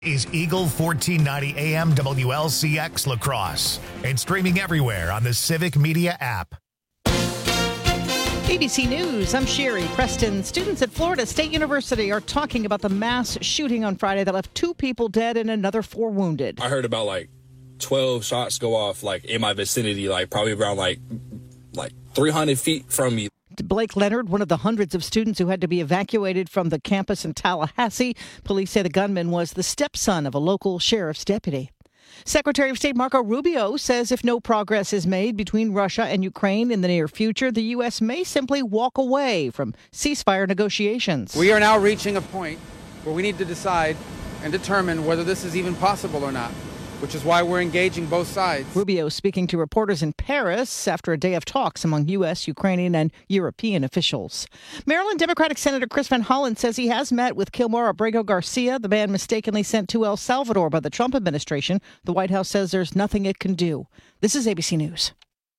Is Eagle 1490 AM WLCX La Crosse and streaming everywhere on the Civic Media app. ABC News, I'm Sherry Preston. Students at Florida State University are talking about the mass shooting on Friday that left 2 people dead and another 4 wounded. I heard about 12 shots go off in my vicinity, probably around 300 feet from me. Blake Leonard, one of the hundreds of students who had to be evacuated from the campus in Tallahassee. Police say the gunman was the stepson of a local sheriff's deputy. Secretary of State Marco Rubio says if no progress is made between Russia and Ukraine in the near future, the U.S. may simply walk away from ceasefire negotiations. We are now reaching a point where we need to decide and determine whether this is even possible or not, which is why we're engaging both sides. Rubio speaking to reporters in Paris after a day of talks among U.S., Ukrainian, and European officials. Maryland Democratic Senator Chris Van Hollen says he has met with Kilmar Abrego Garcia, the man mistakenly sent to El Salvador by the Trump administration. The White House says there's nothing it can do. This is ABC News.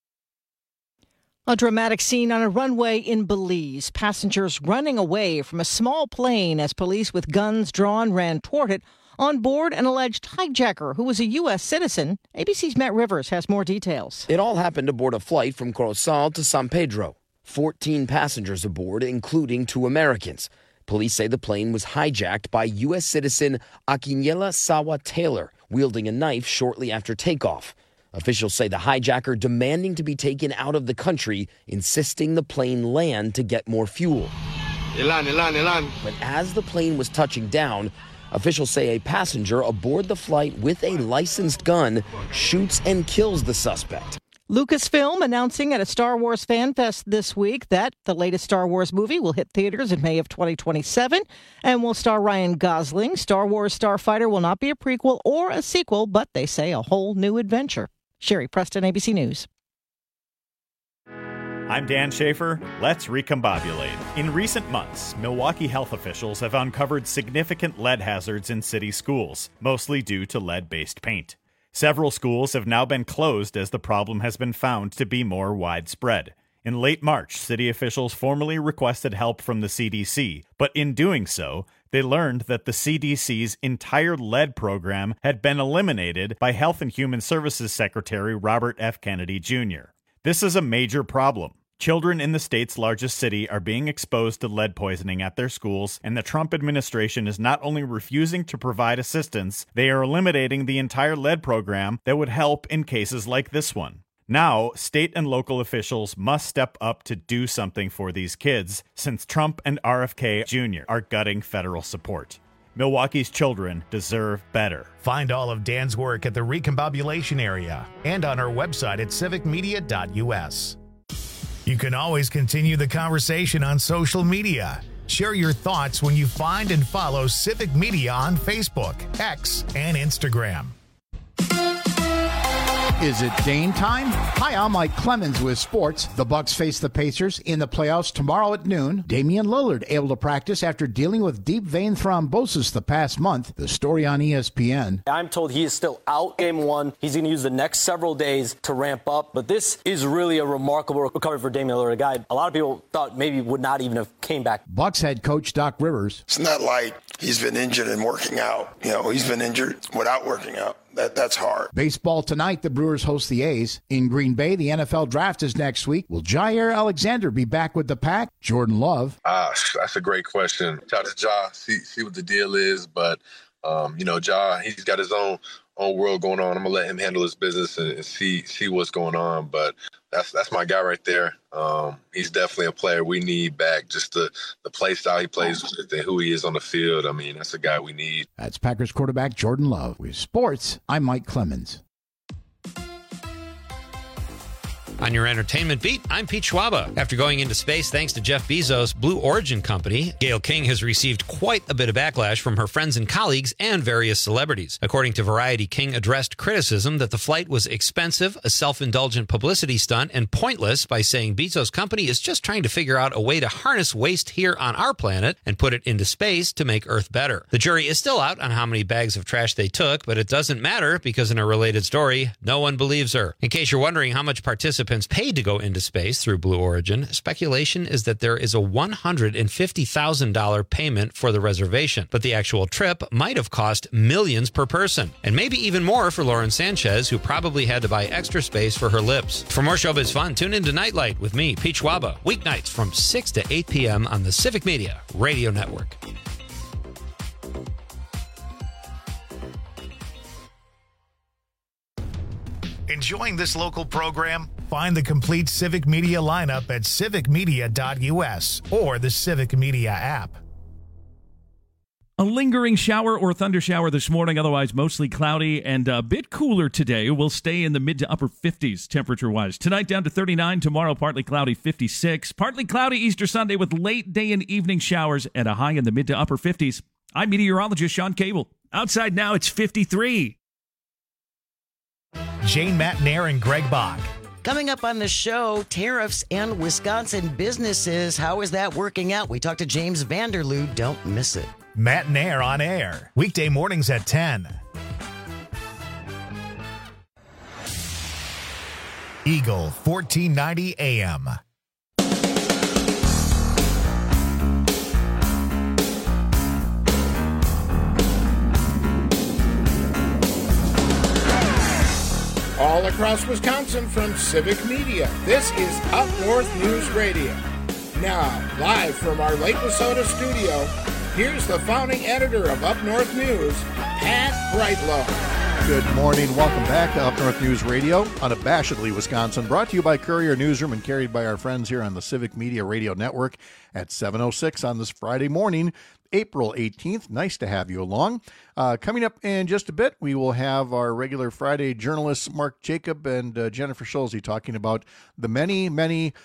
A dramatic scene on a runway in Belize. Passengers running away from a small plane as police with guns drawn ran toward it. On board, an alleged hijacker who was a U.S. citizen. ABC's Matt Rivers has more details. It all happened aboard a flight from Corozal to San Pedro. 14 passengers aboard, including 2 Americans. Police say the plane was hijacked by U.S. citizen Akinyela Sawa Taylor, wielding a knife shortly after takeoff. Officials say the hijacker demanding to be taken out of the country, insisting the plane land to get more fuel. But as the plane was touching down, officials say a passenger aboard the flight with a licensed gun shoots and kills the suspect. Lucasfilm announcing at a Star Wars Fan Fest this week that the latest Star Wars movie will hit theaters in May of 2027 and will star Ryan Gosling. Star Wars Starfighter will not be a prequel or a sequel, but they say a whole new adventure. Sherry Preston, ABC News. I'm Dan Schaefer. Let's recombobulate. In recent months, Milwaukee health officials have uncovered significant lead hazards in city schools, mostly due to lead-based paint. Several schools have now been closed as the problem has been found to be more widespread. In late March, city officials formally requested help from the CDC, but in doing so, they learned that the CDC's entire lead program had been eliminated by Health and Human Services Secretary Robert F. Kennedy Jr. This is a major problem. Children in the state's largest city are being exposed to lead poisoning at their schools, and the Trump administration is not only refusing to provide assistance, they are eliminating the entire lead program that would help in cases like this one. Now, state and local officials must step up to do something for these kids, since Trump and RFK Jr. are gutting federal support. Milwaukee's children deserve better. Find all of Dan's work at the Recombobulation area and on our website at civicmedia.us. You can always continue the conversation on social media. Share your thoughts when you find and follow Civic Media on Facebook, X, and Instagram. Is it Dane time? Hi, I'm Mike Clemens with sports. The Bucks face the Pacers in the playoffs tomorrow at noon. Damian Lillard able to practice after dealing with deep vein thrombosis the past month. The story on ESPN. I'm told he is still out game 1. He's going to use the next several days to ramp up. But this is really a remarkable recovery for Damian Lillard, a guy a lot of people thought maybe would not even have came back. Bucks head coach Doc Rivers. It's not like he's been injured and working out. He's been injured without working out. That's hard. Baseball tonight, the Brewers host the A's. In Green Bay, the NFL draft is next week. Will Jair Alexander be back with the Pack? Jordan Love. That's a great question. Shout out to Ja, see what the deal is. But, Ja, he's got his own world going on. I'm going to let him handle his business and see what's going on. But that's my guy right there. He's definitely a player we need back. Just the play style he plays with and who he is on the field. I mean, that's a guy we need. That's Packers quarterback Jordan Love. With sports, I'm Mike Clemens. On your entertainment beat, I'm Pete Schwaba. After going into space thanks to Jeff Bezos' Blue Origin company, Gayle King has received quite a bit of backlash from her friends and colleagues and various celebrities. According to Variety, King addressed criticism that the flight was expensive, a self-indulgent publicity stunt, and pointless by saying Bezos' company is just trying to figure out a way to harness waste here on our planet and put it into space to make Earth better. The jury is still out on how many bags of trash they took, but it doesn't matter because in a related story, no one believes her. In case you're wondering how much participation participants paid to go into space through Blue Origin, speculation is that there is a $150,000 payment for the reservation, but the actual trip might have cost millions per person, and maybe even more for Lauren Sanchez, who probably had to buy extra space for her lips. For more showbiz fun, tune into Nightlight with me, Pete Schwaba, weeknights from 6 to 8 p.m. on the Civic Media Radio Network. Enjoying this local program? Find the complete Civic Media lineup at civicmedia.us or the Civic Media app. A lingering shower or thunder shower this morning, otherwise mostly cloudy and a bit cooler today. We'll stay in the mid to upper 50s temperature-wise. Tonight down to 39, tomorrow partly cloudy 56. Partly cloudy Easter Sunday with late day and evening showers at a high in the mid to upper 50s. I'm meteorologist Sean Cable. Outside now it's 53. Jane Matnair and Greg Bach. Coming up on the show, tariffs and Wisconsin businesses. How is that working out? We talked to James Vanderloo. Don't miss it. Matnair on air. Weekday mornings at 10. Eagle 1490 AM. All across Wisconsin from Civic Media, this is Up North News Radio. Now, live from our Lake Wissota studio, here's the founding editor of Up North News, Pat Brightlow. Good morning. Welcome back to Up North News Radio, unabashedly Wisconsin, brought to you by Courier Newsroom and carried by our friends here on the Civic Media Radio Network at 7:06 on this Friday morning, April 18th. Nice to have you along. Coming up in just a bit, we will have our regular Friday journalists, Mark Jacob and Jennifer Schulze, talking about the many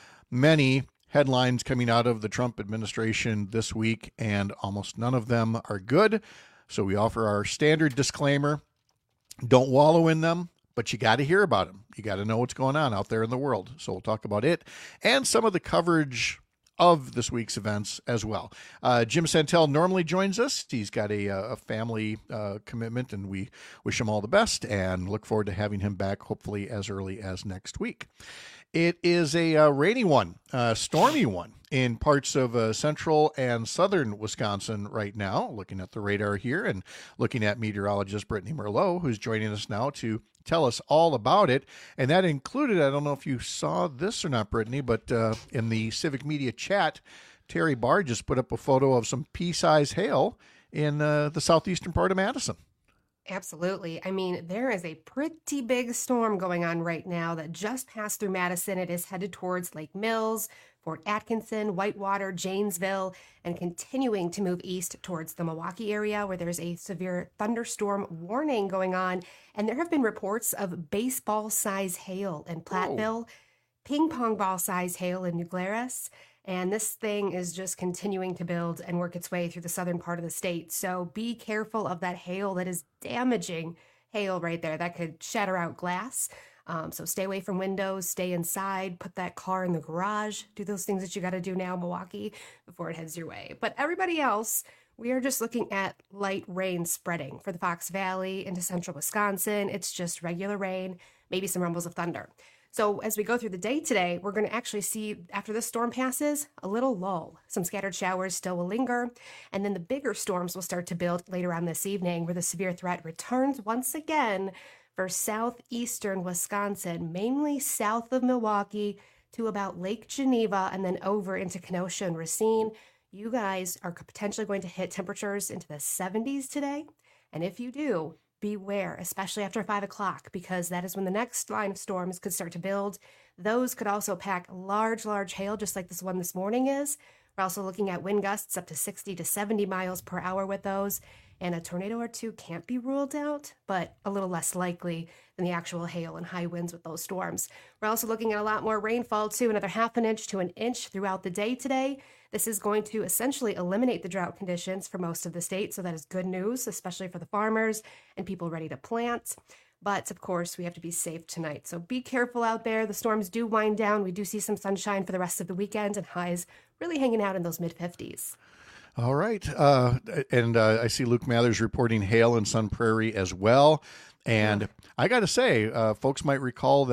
headlines coming out of the Trump administration this week, and almost none of them are good. So we offer our standard disclaimer. Don't wallow in them, but you got to hear about them. You got to know what's going on out there in the world. So we'll talk about it and some of the coverage of this week's events as well. Jim Santel normally joins us. He's got a family commitment, and we wish him all the best and look forward to having him back hopefully as early as next week. It is a rainy one, stormy one in parts of central and southern Wisconsin right now, looking at the radar here and looking at meteorologist Brittany Merlot, who's joining us now to tell us all about it. And that included, I don't know if you saw this or not, Brittany, but in the Civic Media chat, Terry Barr just put up a photo of some pea-sized hail in the southeastern part of Madison. Absolutely. I mean, there is a pretty big storm going on right now that just passed through Madison. It is headed towards Lake Mills, Fort Atkinson, Whitewater, Janesville, and continuing to move east towards the Milwaukee area, where there's a severe thunderstorm warning going on. And there have been reports of baseball-size hail in Platteville, ping-pong ball-size hail in New Glarus. And this thing is just continuing to build and work its way through the southern part of the state. So be careful of that hail. That is damaging hail right there. That could shatter out glass. So stay away from windows, stay inside, put that car in the garage, do those things that you got to do now, Milwaukee, before it heads your way. But everybody else, we are just looking at light rain spreading for the Fox Valley into central Wisconsin. It's just regular rain, maybe some rumbles of thunder. So as we go through the day today, we're going to actually see, after this storm passes, a little lull. Some scattered showers still will linger, and then the bigger storms will start to build later on this evening, where the severe threat returns once again for southeastern Wisconsin, mainly south of Milwaukee to about Lake Geneva and then over into Kenosha and Racine. You guys are potentially going to hit temperatures into the 70s today, and if you do, beware, especially after 5 o'clock, because that is when the next line of storms could start to build. Those could also pack large hail, just like this one this morning is. We're also looking at wind gusts up to 60 to 70 miles per hour with those, and a tornado or two can't be ruled out, but a little less likely than the actual hail and high winds with those storms. We're also looking at a lot more rainfall too, another half an inch to an inch throughout the day today. This is going to essentially eliminate the drought conditions for most of the state, so that is good news, especially for the farmers and people ready to plant. But, of course, we have to be safe tonight, so be careful out there. The storms do wind down. We do see some sunshine for the rest of the weekend, and highs really hanging out in those mid-50s. All right. And I see Luke Mathers reporting hail in Sun Prairie as well. And I got to say, folks might recall that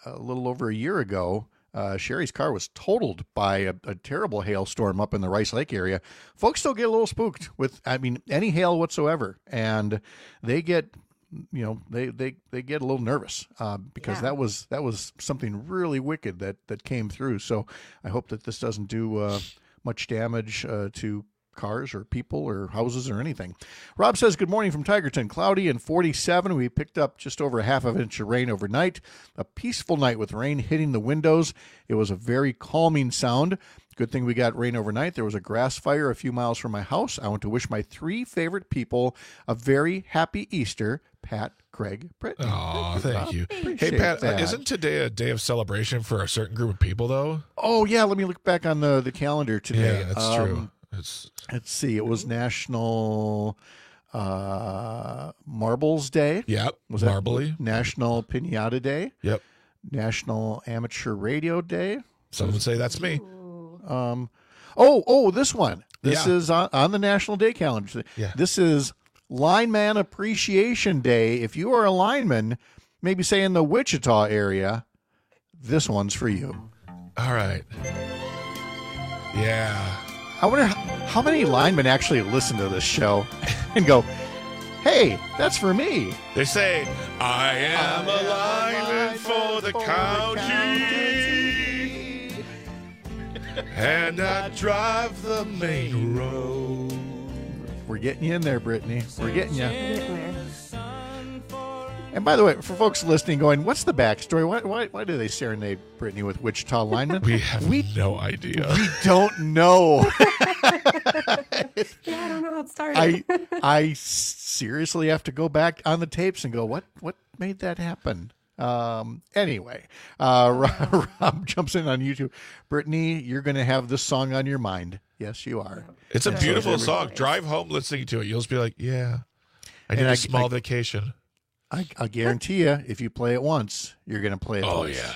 a little over a year ago, Sherry's car was totaled by a terrible hailstorm up in the Rice Lake area. Folks still get a little spooked with, any hail whatsoever, and they get, they get a little nervous because that was something really wicked that came through. So I hope that this doesn't do much damage to cars or people or houses or anything. Rob says, good morning from Tigerton. Cloudy and 47. We picked up just over a half of an inch of rain overnight. A peaceful night with rain hitting the windows. It was a very calming sound. Good thing we got rain overnight. There was a grass fire a few miles from my house. I want to wish my 3 favorite people a very happy Easter. Pat, Craig, Brittany. Oh, thank you. Hey, Pat, isn't today a day of celebration for a certain group of people, though? Oh, yeah. Let me look back on the calendar today. Yeah, that's true. Let's see. It was National Marbles Day. Yep. Was Marbly. National Piñata Day. Yep. National Amateur Radio Day. Some would say that's me. This one. This is on the National Day calendar. Yeah. This is Lineman Appreciation Day. If you are a lineman, maybe say in the Wichita area, this one's for you. All right. Yeah. I wonder how many linemen actually listen to this show and go, hey, that's for me. They say, I am a lineman for the county, and I drive the main road. We're getting you in there, Brittany. We're getting you. And by the way, for folks listening going, what's the backstory? Why do they serenade Brittany with Wichita linemen? We have no idea. We don't know. Yeah, I don't know how it started. I seriously have to go back on the tapes and go, what made that happen? Anyway, Rob jumps in on YouTube. Brittany, you're going to have this song on your mind. Yes, you are. It's a beautiful song. Drive home listening to it. You'll just be like, yeah, I need a small vacation. I guarantee you, if you play it once, you're going to play it twice. Yeah.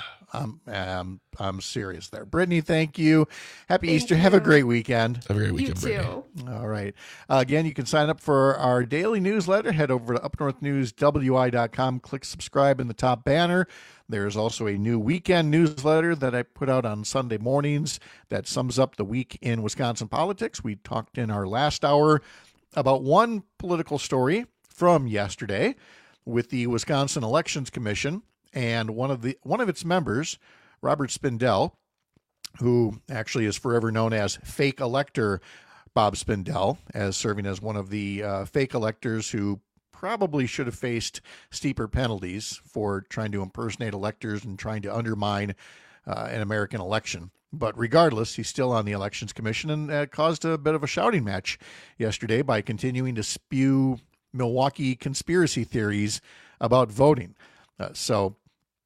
I'm serious there. Brittany, thank you. Happy Easter. Have a great weekend. Have a great weekend, Brittany. All right. Again, you can sign up for our daily newsletter. Head over to upnorthnewswi.com. Click subscribe in the top banner. There's also a new weekend newsletter that I put out on Sunday mornings that sums up the week in Wisconsin politics. We talked in our last hour about one political story from yesterday with the Wisconsin Elections Commission and one of its members, Robert Spindell, who actually is forever known as fake elector Bob Spindell, as serving as one of the fake electors who probably should have faced steeper penalties for trying to impersonate electors and trying to undermine an American election. But regardless, he's still on the Elections Commission and caused a bit of a shouting match yesterday by continuing to spew Milwaukee conspiracy theories about voting. So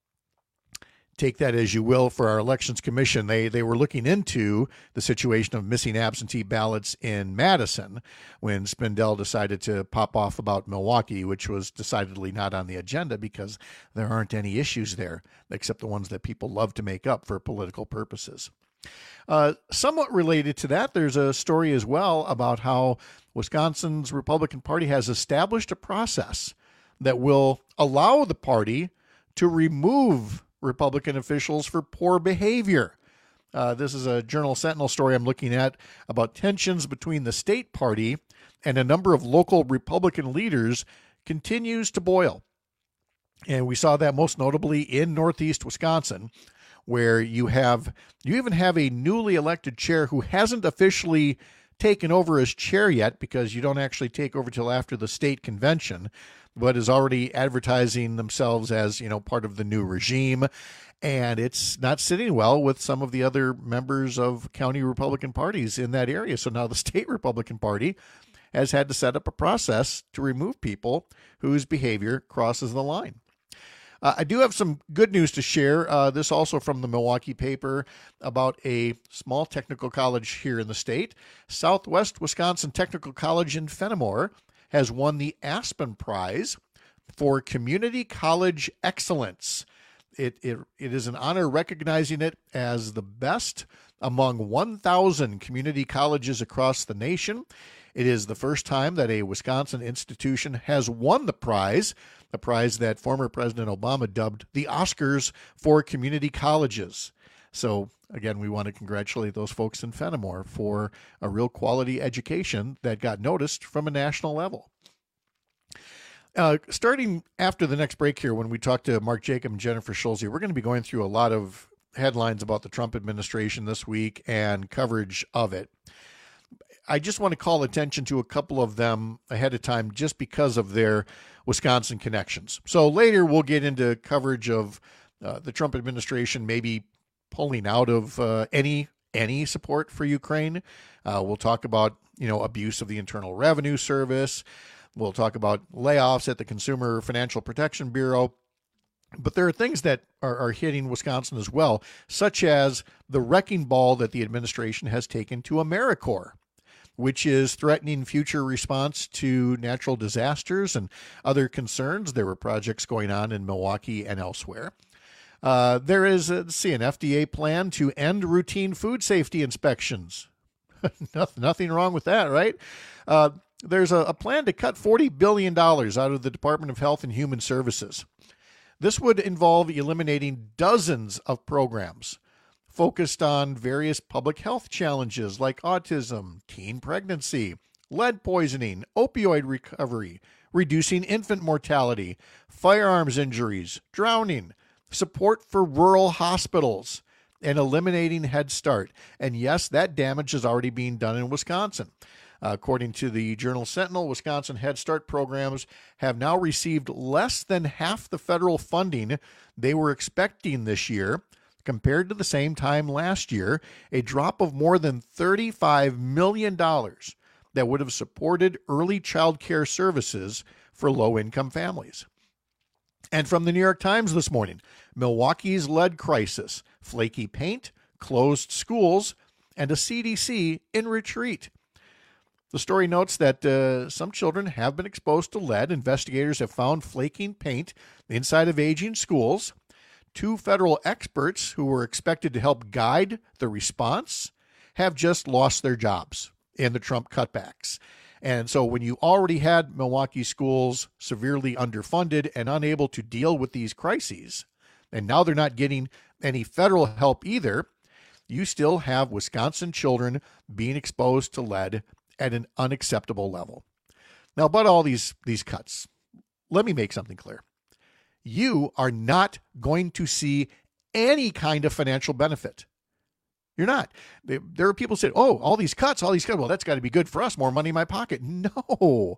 take that as you will for our Elections Commission. They were looking into the situation of missing absentee ballots in Madison when Spindell decided to pop off about Milwaukee, which was decidedly not on the agenda because there aren't any issues there except the ones that people love to make up for political purposes. Somewhat related to that, there's a story as well about how Wisconsin's Republican Party has established a process that will allow the party to remove Republican officials for poor behavior. This is a Journal Sentinel story I'm looking at about tensions between the state party and a number of local Republican leaders continues to boil. And we saw that most notably in Northeast Wisconsin, where you even have a newly elected chair who hasn't officially taken over as chair yet, because you don't actually take over till after the state convention, but is already advertising themselves as, part of the new regime. And it's not sitting well with some of the other members of county Republican parties in that area. So now the state Republican Party has had to set up a process to remove people whose behavior crosses the line. I do have some good news to share. This also from the Milwaukee paper about a small technical college here in the state. Southwest Wisconsin Technical College in Fenimore has won the Aspen Prize for Community College Excellence. It is an honor recognizing it as the best among 1,000 community colleges across the nation. It is the first time that a Wisconsin institution has won the prize. a prize that former President Obama dubbed the Oscars for community colleges. So, again, we want to congratulate those folks in Fenimore for a real quality education that got noticed from a national level. Starting after the next break here, when we talk to Mark Jacob and Jennifer Schulze, we're going to be going through a lot of headlines about the Trump administration this week and coverage of it. I just want to call attention to a couple of them ahead of time just because of their Wisconsin connections. So later we'll get into coverage of the Trump administration maybe pulling out of any support for Ukraine. We'll talk about, abuse of the Internal Revenue Service. We'll talk about layoffs at the Consumer Financial Protection Bureau. But there are things that are hitting Wisconsin as well, such as the wrecking ball that the administration has taken to AmeriCorps, which is threatening future response to natural disasters and other concerns. There were projects going on in Milwaukee and elsewhere. There is an FDA plan to end routine food safety inspections. Nothing wrong with that, right? There's a plan to cut $40 billion out of the Department of Health and Human Services. This would involve eliminating dozens of programs focused on various public health challenges like autism, teen pregnancy, lead poisoning, opioid recovery, reducing infant mortality, firearms injuries, drowning, support for rural hospitals, and eliminating Head Start. And yes, that damage is already being done in Wisconsin. According to the Journal Sentinel, Wisconsin Head Start programs have now received less than half the federal funding they were expecting this year compared to the same time last year, a drop of more than $35 million that would have supported early child care services for low-income families. And from the New York Times this morning, Milwaukee's lead crisis, flaky paint, closed schools, and a CDC in retreat. The story notes that some children have been exposed to lead. Investigators have found flaking paint inside of aging schools. 2 federal experts who were expected to help guide the response have just lost their jobs in the Trump cutbacks. And so when you already had Milwaukee schools severely underfunded and unable to deal with these crises, and now they're not getting any federal help either, you still have Wisconsin children being exposed to lead at an unacceptable level. Now, about all these cuts, let me make something clear. You are not going to see any kind of financial benefit. You're not. There are people who say, oh, all these cuts. Well, that's got to be good for us. More money in my pocket. No.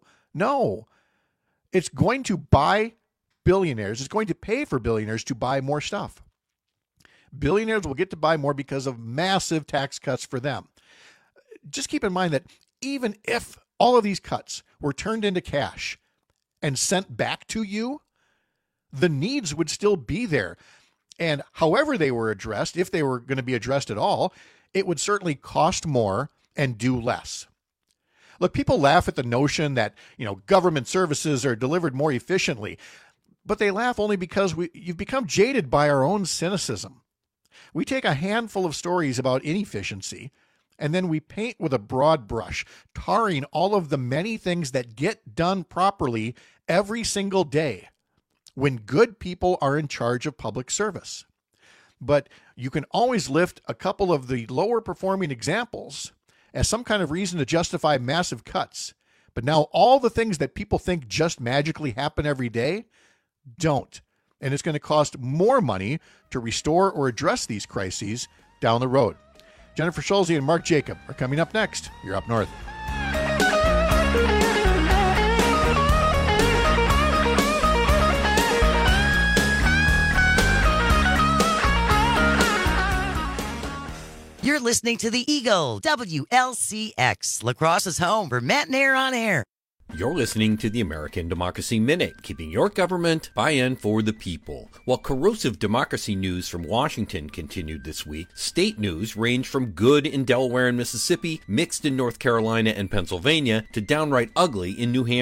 It's going to buy billionaires. It's going to pay for billionaires to buy more stuff. Billionaires will get to buy more because of massive tax cuts for them. Just keep in mind that even if all of these cuts were turned into cash and sent back to you, the needs would still be there. And however they were addressed, if they were going to be addressed at all, it would certainly cost more and do less. Look, people laugh at the notion that, government services are delivered more efficiently, but they laugh only because you've become jaded by our own cynicism. We take a handful of stories about inefficiency, and then we paint with a broad brush, tarring all of the many things that get done properly every single day when good people are in charge of public service. But you can always lift a couple of the lower performing examples as some kind of reason to justify massive cuts. But now all the things that people think just magically happen every day don't. And it's going to cost more money to restore or address these crises down the road. Jennifer Schulze and Mark Jacob are coming up next. You're Up North. You're listening to The Eagle, WLCX, La Crosse's home for Matt Nair on air. You're listening to the American Democracy Minute, keeping your government by-in for the people. While corrosive democracy news from Washington continued this week, state news ranged from good in Delaware and Mississippi, mixed in North Carolina and Pennsylvania, to downright ugly in New Hampshire.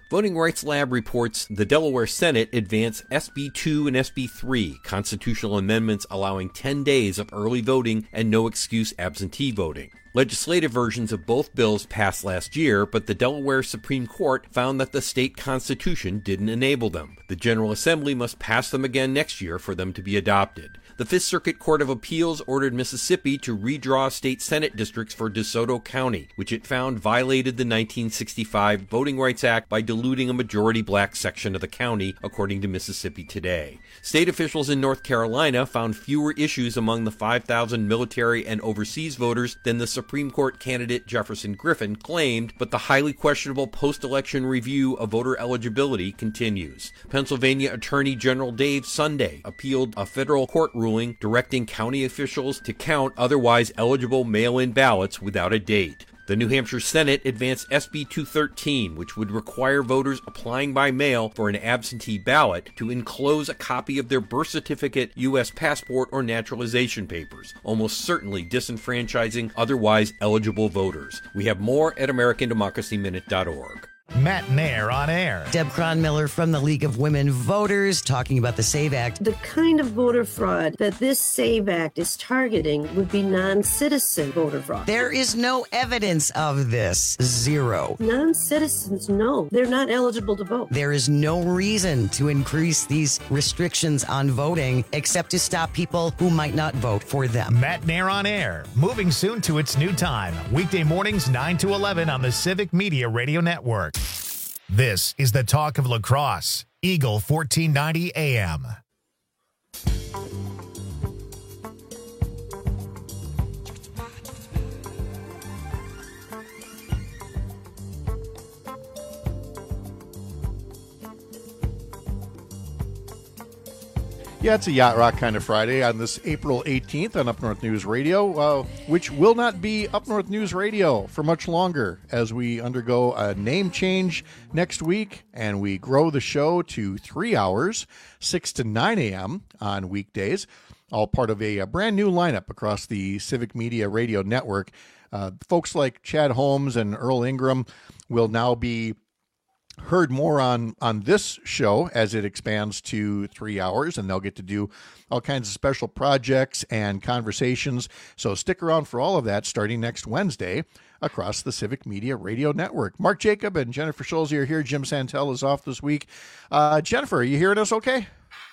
Voting Rights Lab reports the Delaware Senate advanced SB 2 and SB 3, constitutional amendments allowing 10 days of early voting and no excuse absentee voting. Legislative versions of both bills passed last year, but the Delaware Supreme Court found that the state constitution didn't enable them. The General Assembly must pass them again next year for them to be adopted. The Fifth Circuit Court of Appeals ordered Mississippi to redraw state Senate districts for DeSoto County, which it found violated the 1965 Voting Rights Act by diluting a majority black section of the county, according to Mississippi Today. State officials in North Carolina found fewer issues among the 5,000 military and overseas voters than the Supreme Court candidate Jefferson Griffin claimed, but the highly questionable post-election review of voter eligibility continues. Pennsylvania Attorney General Dave Sunday appealed a federal court ruling directing county officials to count otherwise eligible mail-in ballots without a date. The New Hampshire Senate advanced SB 213, which would require voters applying by mail for an absentee ballot to enclose a copy of their birth certificate, U.S. passport, or naturalization papers, almost certainly disenfranchising otherwise eligible voters. We have more at AmericanDemocracyMinute.org. Matt Nair on air. Deb Cronmiller from the League of Women Voters talking about the SAVE Act. The kind of voter fraud that this SAVE Act is targeting would be non-citizen voter fraud. There is no evidence of this. Zero. Non-citizens, no. They're not eligible to vote. There is no reason to increase these restrictions on voting except to stop people who might not vote for them. Matt Nair on air. Moving soon to its new time. Weekday mornings 9 to 11 on the Civic Media Radio Network. This is the Talk of La Crosse, Eagle 1490 AM. Yeah, it's a Yacht Rock kind of Friday on this April 18th on Up North News Radio, which will not be Up North News Radio for much longer as we undergo a name change next week and we grow the show to 3 hours, 6 to 9 a.m. on weekdays, all part of a brand new lineup across the Civic Media Radio Network. Folks like Chad Holmes and Earl Ingram will now be heard more on this show as it expands to 3 hours, and they'll get to do all kinds of special projects and conversations. So stick around for all of that starting next Wednesday across the Civic Media Radio Network. Mark Jacob and Jennifer Schulze are here. Jim Santel is off this week. Jennifer, are you hearing us okay?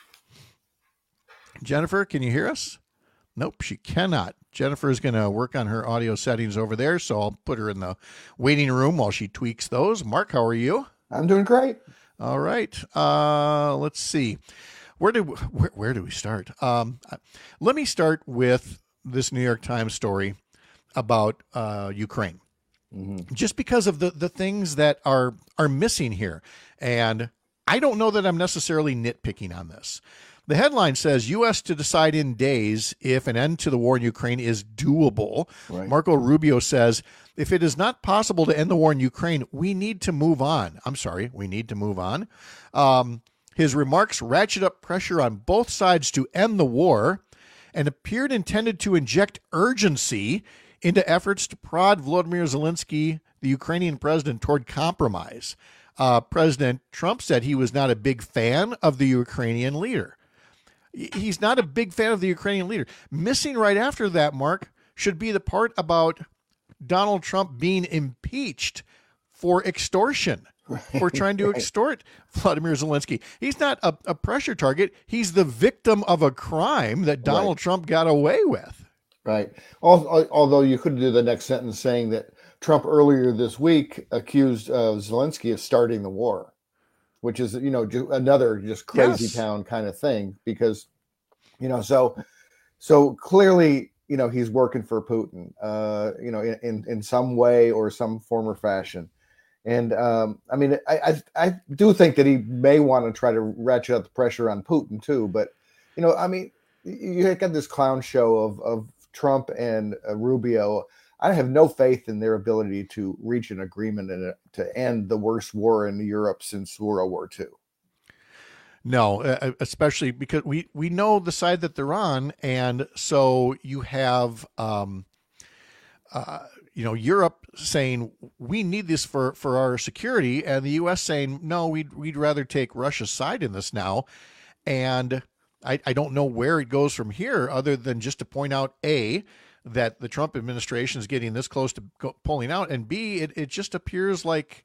Jennifer, can you hear us? Nope, she cannot. Jennifer is going to work on her audio settings over there, so I'll put her in the waiting room while she tweaks those. Mark, how are you? I'm doing great. All right. Let's see. Where do we start? Let me start with this New York Times story about Ukraine. Mm-hmm. Just because of the things that are missing here. And I don't know that I'm necessarily nitpicking on this. The headline says, U.S. to decide in days if an end to the war in Ukraine is doable. Right. Marco Rubio says, if it is not possible to end the war in Ukraine, we need to move on. We need to move on. His remarks ratchet up pressure on both sides to end the war and appeared intended to inject urgency into efforts to prod Volodymyr Zelensky, the Ukrainian president, toward compromise. President Trump said he was not a big fan of the Ukrainian leader. He's not a big fan of the Ukrainian leader. Missing right after that, Mark, should be the part about Donald Trump being impeached for extortion, for trying to extort Vladimir Zelensky. He's not a pressure target. He's the victim of a crime that Donald Trump got away with. Right. Although you could do the next sentence saying that Trump earlier this week accused Zelensky of starting the war, which is, another just crazy town kind of thing because, so clearly, he's working for Putin, in some way or some form or fashion. And I do think that he may want to try to ratchet up the pressure on Putin too. But, you got this clown show of Trump and Rubio. I have no faith in their ability to reach an agreement and to end the worst war in Europe since World War II. No, especially because we know the side that they're on, and so you have Europe saying we need this for our security, and the U.S. saying no, we'd rather take Russia's side in this now. And I don't know where it goes from here, other than just to point out A, that the Trump administration is getting this close to pulling out, and B, it just appears like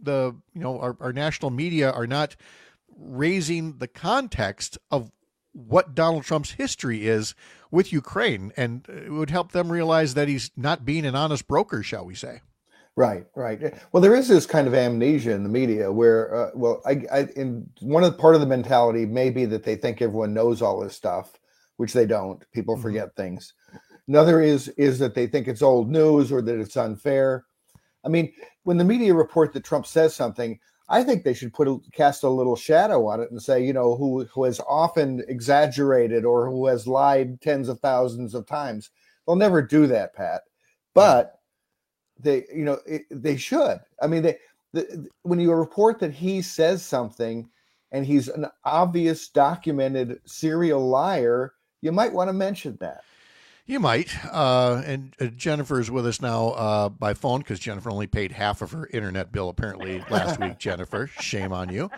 our national media are not raising the context of what Donald Trump's history is with Ukraine, and it would help them realize that he's not being an honest broker, shall we say. Right. Well, there is this kind of amnesia in the media where, in part of the mentality may be that they think everyone knows all this stuff, which they don't. People forget things. Another is that they think it's old news or that it's unfair. I mean, when the media report that Trump says something, I think they should cast a little shadow on it and say, who has often exaggerated or who has lied tens of thousands of times. They'll never do that, Pat. But they should. I mean, when you report that he says something and he's an obvious documented serial liar, you might want to mention that. You might. And Jennifer is with us now by phone because Jennifer only paid half of her internet bill apparently last week. Jennifer, shame on you.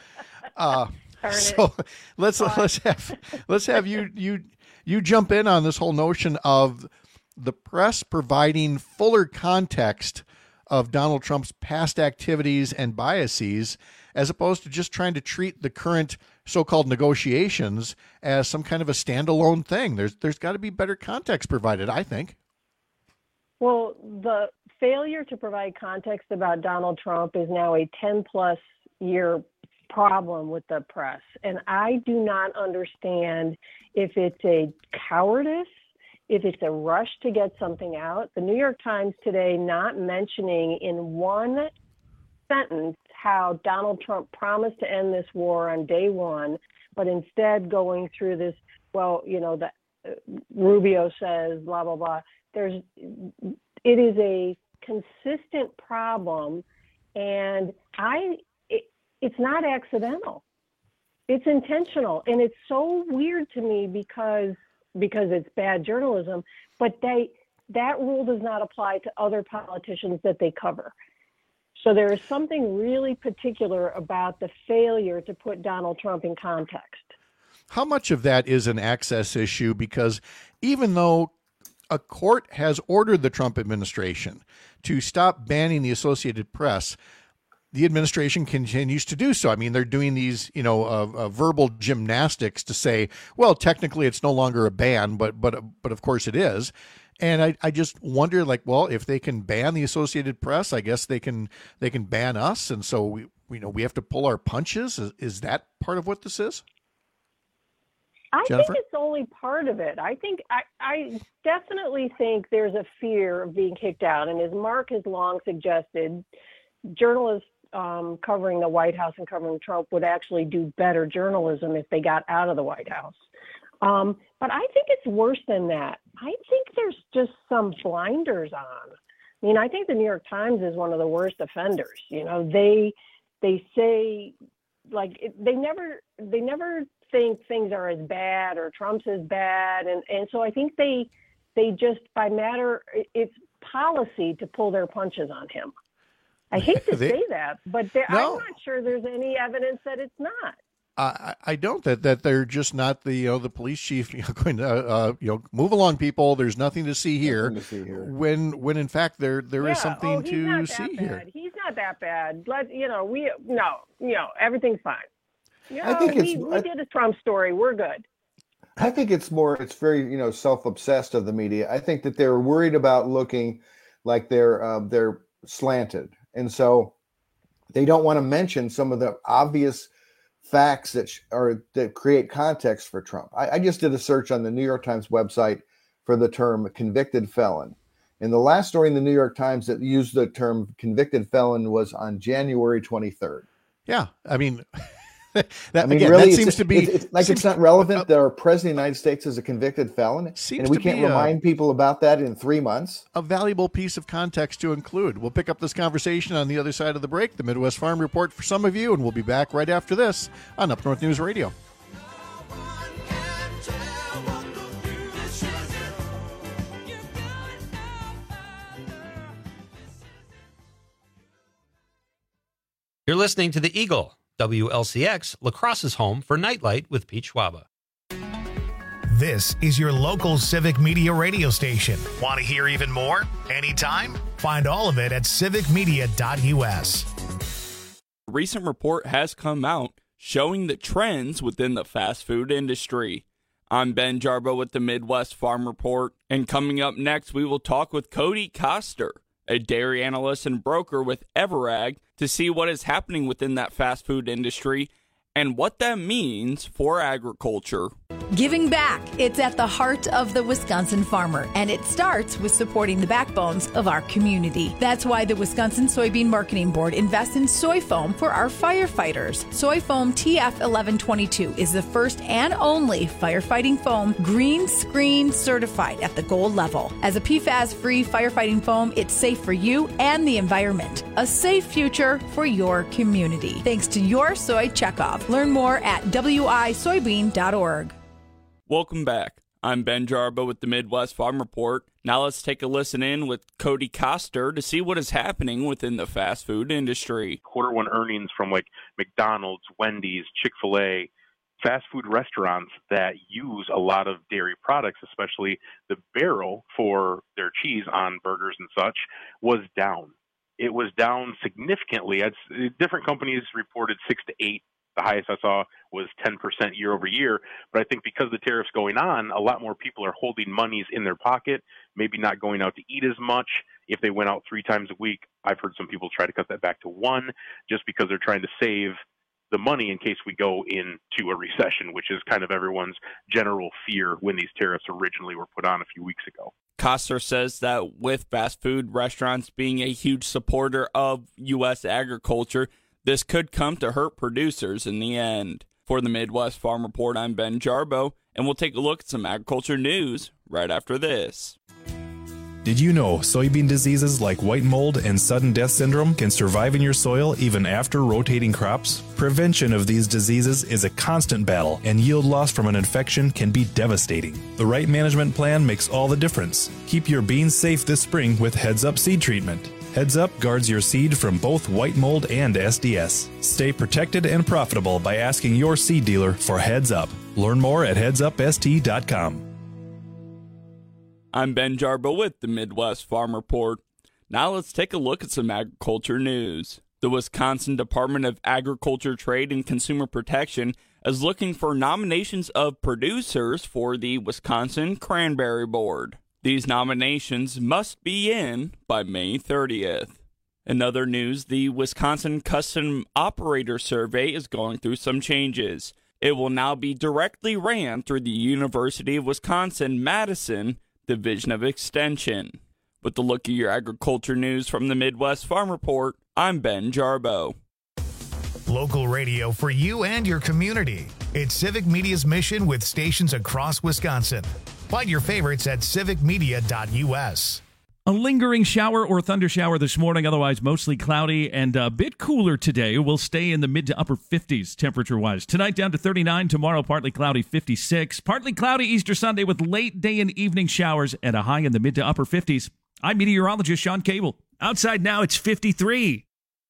So let's have you jump in on this whole notion of the press providing fuller context of Donald Trump's past activities and biases, as opposed to just trying to treat the current so-called negotiations as some kind of a standalone thing. There's got to be better context provided, I think. Well, the failure to provide context about Donald Trump is now a 10-plus year problem with the press. And I do not understand if it's a cowardice, if it's a rush to get something out. The New York Times today not mentioning in one sentence how Donald Trump promised to end this war on day one, but instead going through this, Rubio says, blah, blah, blah. It is a consistent problem, and it's not accidental. It's intentional, and it's so weird to me because it's bad journalism, but that rule does not apply to other politicians that they cover. So there is something really particular about the failure to put Donald Trump in context. How much of that is an access issue? Because even though a court has ordered the Trump administration to stop banning the Associated Press, the administration continues to do so. I mean, they're doing these, verbal gymnastics to say, well, technically it's no longer a ban, but of course it is. And I just wonder, if they can ban the Associated Press, I guess they can ban us, and so we have to pull our punches. Is that part of what this is? I Jennifer? think it's only part of it. I definitely think there's a fear of being kicked out, and as Mark has long suggested, journalists covering the White House and covering Trump would actually do better journalism if they got out of the White House. But I think it's worse than that. I think there's just some blinders on. I mean, I think the New York Times is one of the worst offenders. They say they never think things are as bad or Trump's as bad, and so I think they just it's policy to pull their punches on him. I hate to say that, but I'm not sure there's any evidence that it's not. I don't that they're just not the police chief going to move along, people. There's nothing to see here. When in fact there is something to see here. He's not that bad. Everything's fine. I think we did a Trump story. We're good. I think it's very self-obsessed of the media. I think that they're worried about looking like they're slanted, and so they don't want to mention some of the obvious facts that create context for Trump. I just did a search on the New York Times website for the term convicted felon. And the last story in the New York Times that used the term convicted felon was on January 23rd. Yeah. I mean, that seems to be it's not relevant that our president of the United States is a convicted felon, and we can't remind people about that in 3 months. A valuable piece of context to include. We'll pick up this conversation on the other side of the break. The Midwest Farm Report for some of you, and we'll be back right after this on Up North News Radio. You're listening to The Eagle, WLCX, La Crosse's home for Nightlight with Pete Schwaba. This is your local Civic Media radio station. Want to hear even more? Anytime? Find all of it at civicmedia.us. A recent report has come out showing the trends within the fast food industry. I'm Ben Jarbo with the Midwest Farm Report, and coming up next, we will talk with Cody Koster, a dairy analyst and broker with Everag, to see what is happening within that fast food industry and what that means for agriculture. Giving back. It's at the heart of the Wisconsin farmer, and it starts with supporting the backbones of our community. That's why the Wisconsin Soybean Marketing Board invests in soy foam for our firefighters. Soy foam TF1122 is the first and only firefighting foam green screen certified at the gold level. As a PFAS-free firefighting foam, it's safe for you and the environment. A safe future for your community. Thanks to your soy checkoff. Learn more at wisoybean.org. Welcome back. I'm Ben Jarbo with the Midwest Farm Report. Now let's take a listen in with Cody Koster to see what is happening within the fast food industry. Quarter one earnings from like McDonald's, Wendy's, Chick-fil-A, fast food restaurants that use a lot of dairy products, especially the barrel for their cheese on burgers and such, was down. It was down significantly. Different companies reported 6 to 8. The highest I saw was 10% year over year. But I think because the tariffs going on, a lot more people are holding monies in their pocket, maybe not going out to eat as much. If they went out 3 times a week, I've heard some people try to cut that back to 1 just because they're trying to save the money in case we go into a recession, which is kind of everyone's general fear when these tariffs originally were put on a few weeks ago. Koster says that with fast food restaurants being a huge supporter of U.S. agriculture, this could come to hurt producers in the end. For the Midwest Farm Report, I'm Ben Jarbo, and we'll take a look at some agriculture news right after this. Did you know soybean diseases like white mold and sudden death syndrome can survive in your soil even after rotating crops? Prevention of these diseases is a constant battle, and yield loss from an infection can be devastating. The right management plan makes all the difference. Keep your beans safe this spring with Heads Up Seed Treatment. Heads Up guards your seed from both white mold and SDS. Stay protected and profitable by asking your seed dealer for Heads Up. Learn more at headsupst.com. I'm Ben Jarbo with the Midwest Farm Report. Now let's take a look at some agriculture news. The Wisconsin Department of Agriculture, Trade, and Consumer Protection is looking for nominations of producers for the Wisconsin Cranberry Board. These nominations must be in by May 30th. In other news, the Wisconsin Custom Operator Survey is going through some changes. It will now be directly ran through the University of Wisconsin-Madison Division of Extension. With the look at your agriculture news from the Midwest Farm Report, I'm Ben Jarbo. Local radio for you and your community. It's Civic Media's mission with stations across Wisconsin. Find your favorites at civicmedia.us. A lingering shower or thundershower this morning, otherwise mostly cloudy and a bit cooler today. We'll stay in the mid to upper 50s temperature-wise. Tonight down to 39, tomorrow partly cloudy 56. Partly cloudy Easter Sunday with late day and evening showers at a high in the mid to upper 50s. I'm meteorologist Sean Cable. Outside now it's 53.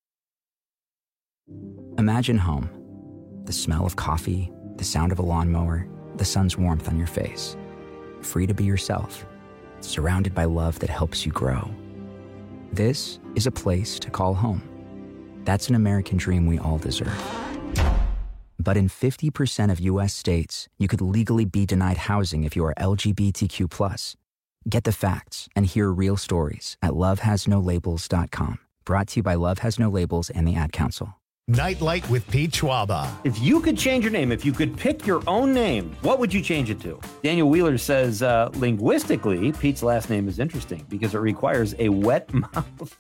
Imagine home. The smell of coffee, the sound of a lawnmower, the sun's warmth on your face. Free to be yourself. Surrounded by love that helps you grow. This is a place to call home. That's an American dream we all deserve. But in 50% of U.S. states, you could legally be denied housing if you are LGBTQ+. Get the facts and hear real stories at lovehasnolabels.com. Brought to you by Love Has No Labels and the Ad Council. Nightlight with Pete Schwaba. If you could change your name, if you could pick your own name, what would you change it to? Daniel Wheeler says, linguistically, Pete's last name is interesting because it requires a wet mouth.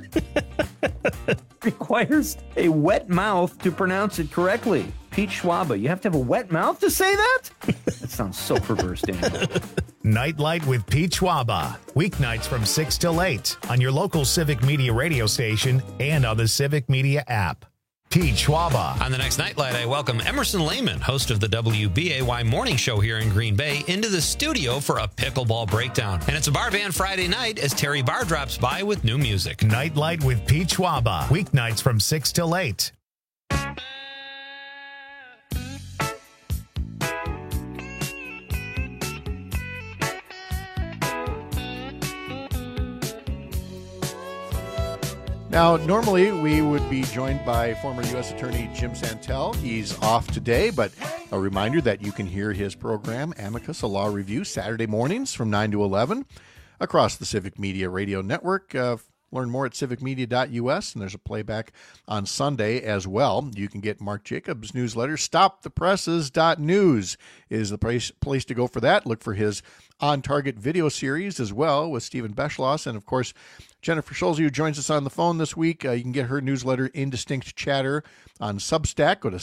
Requires a wet mouth to pronounce it correctly. Pete Schwaba, you have to have a wet mouth to say that? That sounds so perverse, Daniel. Nightlight with Pete Schwaba. Weeknights from 6 till 8 on your local Civic Media radio station and on the Civic Media app. Pete Schwaba. On the next Nightlight, I welcome Emerson Lehman, host of the WBAY Morning Show here in Green Bay, into the studio for a pickleball breakdown. And it's a bar band Friday night as Terry Barr drops by with new music. Nightlight with Pete Schwaba. Weeknights from 6 till 8. Now, normally we would be joined by former U.S. Attorney Jim Santel. He's off today, but a reminder that you can hear his program, Amicus, a Law Review, Saturday mornings from 9 to 11 across the Civic Media Radio Network. Learn more at civicmedia.us, and there's a playback on Sunday as well. You can get Mark Jacobs' newsletter. StopThePresses.news is the place to go for that. Look for his On Target video series as well with Stephen Beschloss. And, of course, Jennifer Schulze, who joins us on the phone this week. You can get her newsletter, Indistinct Chatter, on Substack. Go to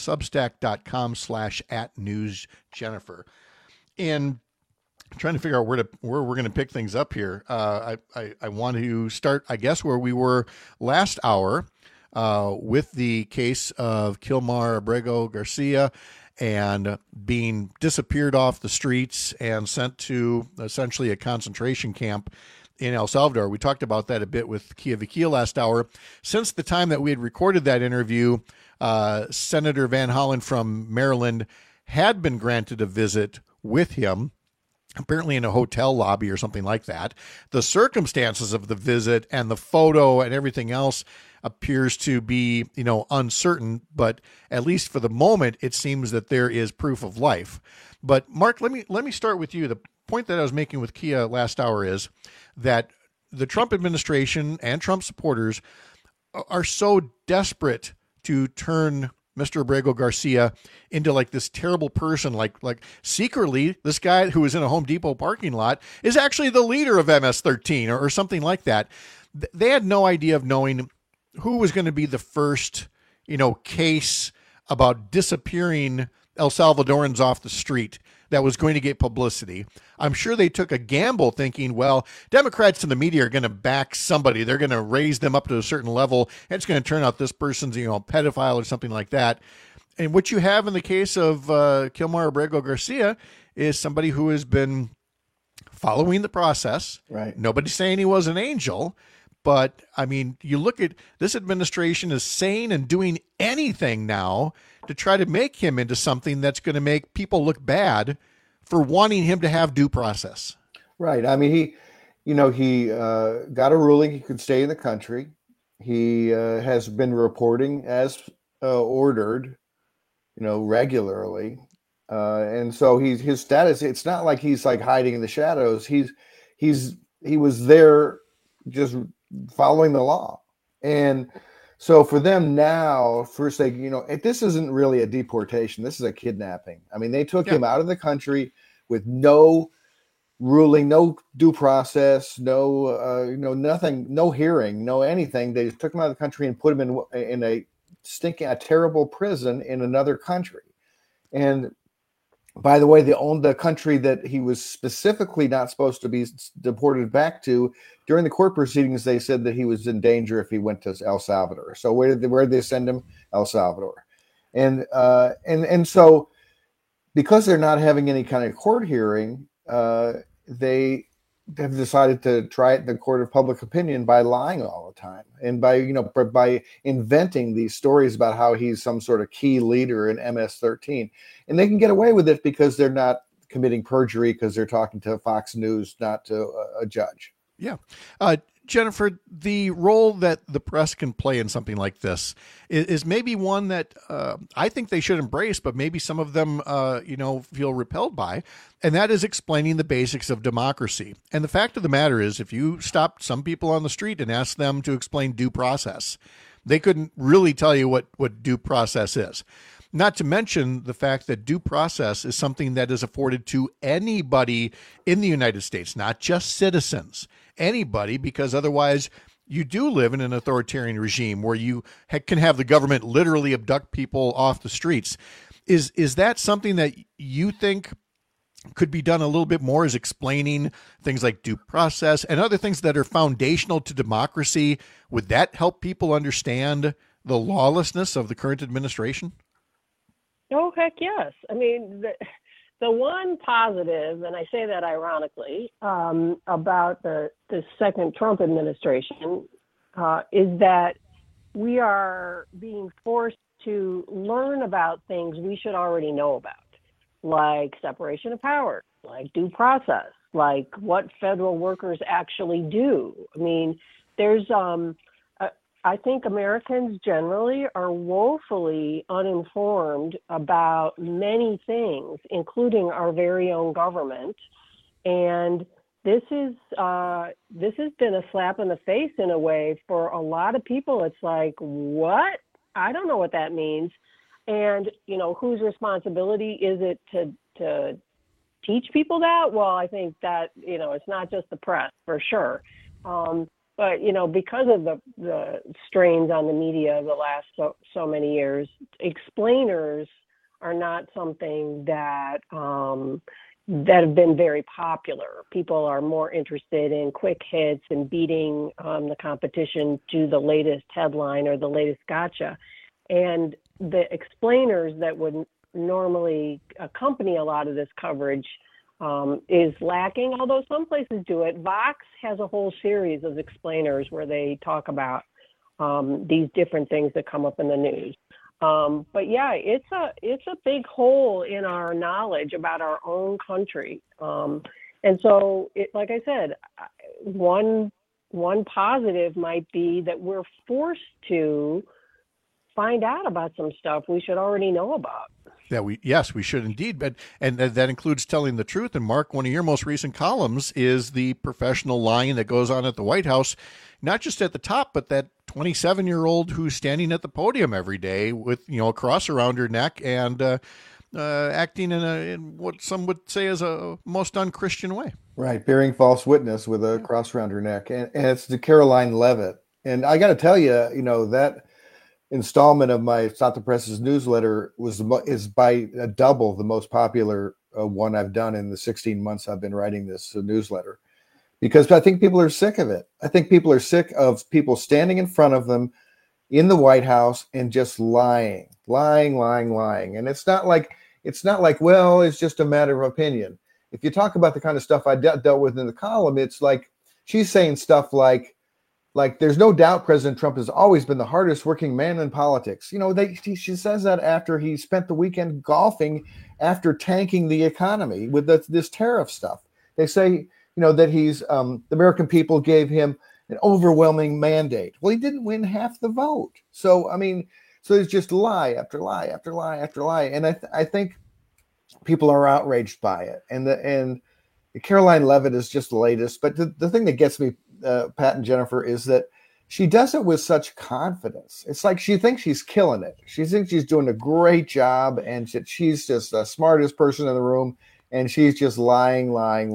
substack.com/@newsjennifer. And I'm trying to figure out where we're going to pick things up here. I want to start, I guess, where we were last hour with the case of Kilmar Abrego Garcia and being disappeared off the streets and sent to essentially a concentration camp in El Salvador. We talked about that a bit with Kia Vikia last hour. Since the time that we had recorded that interview, Senator Van Hollen from Maryland had been granted a visit with him, apparently in a hotel lobby or something like that. The circumstances of the visit and the photo and everything else appears to be, uncertain, but at least for the moment, it seems that there is proof of life. But Mark, let me start with you. The point that I was making with Kia last hour is that the Trump administration and Trump supporters are so desperate to turn Mr. Abrego Garcia into like this terrible person, like secretly this guy who was in a Home Depot parking lot is actually the leader of MS-13 or something like that. They had no idea of knowing who was going to be the first, case about disappearing El Salvadorans off the street that was going to get publicity. I'm sure they took a gamble thinking, well, Democrats and the media are going to back somebody. They're going to raise them up to a certain level, and it's going to turn out this person's, a pedophile or something like that. And what you have in the case of Kilmar Abrego Garcia is somebody who has been following the process. Right. Nobody's saying he was an angel, but, you look at this administration is saying and doing anything now to try to make him into something that's going to make people look bad for wanting him to have due process. Right. He got a ruling he could stay in the country. He has been reporting as ordered, regularly. And so his status, it's not like he's like hiding in the shadows. He was there just following the law. And so for them now, first this isn't really a deportation. This is a kidnapping. They took him out of the country with no ruling, no due process, no nothing, no hearing, no anything. They just took him out of the country and put him in a terrible prison in another country. And by the way, they owned the country that he was specifically not supposed to be deported back to. During the court proceedings, they said that he was in danger if he went to El Salvador. So where did they send him? El Salvador. And so because they're not having any kind of court hearing, they have decided to try it in the court of public opinion by lying all the time and by inventing these stories about how he's some sort of key leader in MS-13. And they can get away with it because they're not committing perjury because they're talking to Fox News, not to a judge. Yeah. Jennifer, the role that the press can play in something like this is maybe one that I think they should embrace, but maybe some of them, feel repelled by, and that is explaining the basics of democracy. And the fact of the matter is, if you stopped some people on the street and asked them to explain due process, they couldn't really tell you what due process is. Not to mention the fact that due process is something that is afforded to anybody in the United States, not just citizens, anybody, because otherwise you do live in an authoritarian regime where you can have the government literally abduct people off the streets. Is that something that you think could be done a little bit more, is explaining things like due process and other things that are foundational to democracy? Would that help people understand the lawlessness of the current administration? Oh, heck yes. I mean, the one positive, and I say that ironically, about the second Trump administration is that we are being forced to learn about things we should already know about, like separation of powers, like due process, like what federal workers actually do. I mean, there's I think Americans generally are woefully uninformed about many things, including our very own government. And this has been a slap in the face in a way for a lot of people. It's like, what? I don't know what that means. And, you know, whose responsibility is it to teach people that? Well, I think that, you know, it's not just the press, for sure. But, you know, because of the strains on the media the last so many years, explainers are not something that that have been very popular. People are more interested in quick hits and beating the competition to the latest headline or the latest gotcha. And the explainers that would normally accompany a lot of this coverage is lacking, although some places do it. Vox has a whole series of explainers where they talk about these different things that come up in the news. But yeah, it's a big hole in our knowledge about our own country. And so, like I said, one positive might be that we're forced to find out about some stuff we should already know about. Yes, we should indeed. But and that includes telling the truth. And Mark, one of your most recent columns is the professional lying that goes on at the White House, not just at the top, but that 27-year-old who's standing at the podium every day with, you know, a cross around her neck and acting in what some would say is a most unchristian way. Right, bearing false witness with a cross around her neck, and it's the Caroline Leavitt. And I got to tell you, you know, that installment of my Stop the Press's newsletter is by a double the most popular one I've done in the 16 months I've been writing this newsletter, because I think people are sick of it. I think people are sick of people standing in front of them in the White House and just lying. And it's not like, well, it's just a matter of opinion. If you talk about the kind of stuff I dealt with in the column, it's like she's saying stuff like there's no doubt President Trump has always been the hardest working man in politics. You know, she says that after he spent the weekend golfing after tanking the economy with this tariff stuff. They say, you know, that the American people gave him an overwhelming mandate. Well, he didn't win half the vote. So, I mean, it's just lie after lie after lie after lie. And I think people are outraged by it. And the Caroline Leavitt is just the latest. But the thing that gets me, Pat and Jennifer, is that she does it with such confidence. It's like she thinks she's killing it. She thinks she's doing a great job, and she's just the smartest person in the room, and she's just lying.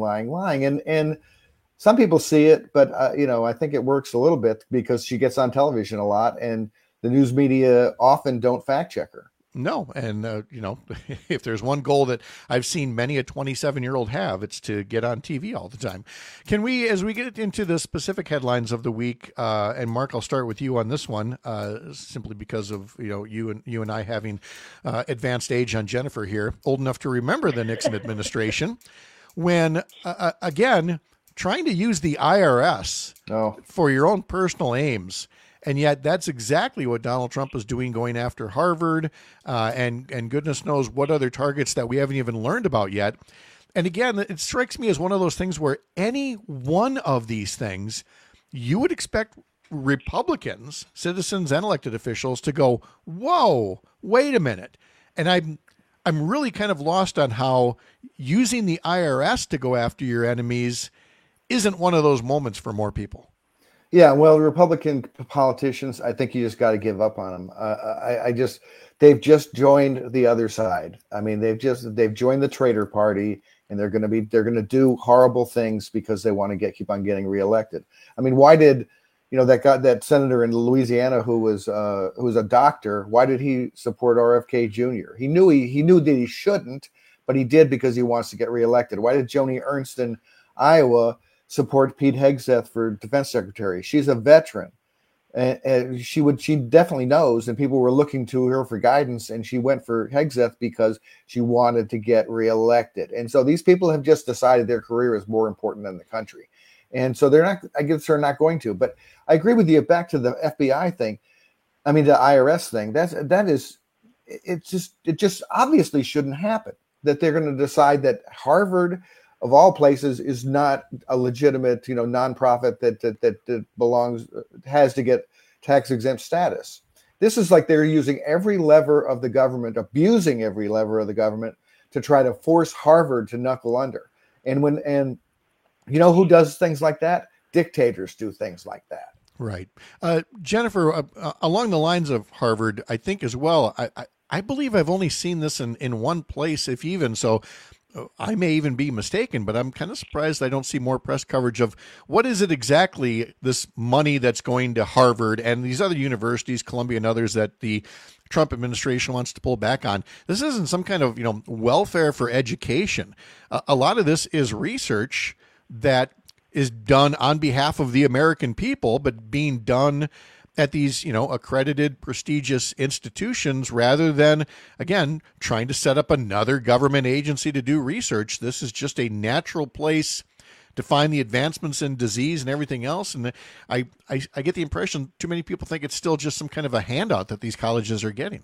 And some people see it, but you know, I think it works a little bit because she gets on television a lot, and the news media often don't fact check her. No. And, you know, if there's one goal that I've seen many a 27-year-old have, it's to get on TV all the time. Can we, as we get into the specific headlines of the week, and Mark, I'll start with you on this one, simply because of, you know, you and I having advanced age on Jennifer here, old enough to remember the Nixon administration, when, again, trying to use the IRS for your own personal aims. And yet that's exactly what Donald Trump is doing, going after Harvard and goodness knows what other targets that we haven't even learned about yet. And again, it strikes me as one of those things where any one of these things, you would expect Republicans, citizens and elected officials, to go, whoa, wait a minute. And I'm really kind of lost on how using the IRS to go after your enemies isn't one of those moments for more people. Yeah, well, Republican politicians, I think you just got to give up on them. They've just joined the other side. I mean, they've joined the traitor party, and they're going to do horrible things because they want to keep on getting reelected. I mean, why did, you know, that senator in Louisiana who was a doctor, why did he support RFK Jr.? He knew that he shouldn't, but he did because he wants to get reelected. Why did Joni Ernst in Iowa support Pete Hegseth for defense secretary? She's a veteran. And she definitely knows, and people were looking to her for guidance, and she went for Hegseth because she wanted to get reelected. And so these people have just decided their career is more important than the country. And so they're not going to. But I agree with you, back to the FBI thing. I mean, the IRS thing, it just obviously shouldn't happen, that they're going to decide that Harvard, of all places, is not a legitimate, nonprofit that has to get tax exempt status. This is like they're using every lever of the government, abusing every lever of the government to try to force Harvard to knuckle under. And you know who does things like that? Dictators do things like that. Right. Jennifer, along the lines of Harvard, I think as well, I believe I've only seen this in one place, if even. So I may even be mistaken, but I'm kind of surprised I don't see more press coverage of what is it exactly, this money that's going to Harvard and these other universities, Columbia and others, that the Trump administration wants to pull back on. This isn't some kind of, welfare for education. A lot of this is research that is done on behalf of the American people, but being done at these, accredited, prestigious institutions, rather than, again, trying to set up another government agency to do research. This is just a natural place to find the advancements in disease and everything else. And I get the impression too many people think it's still just some kind of a handout that these colleges are getting.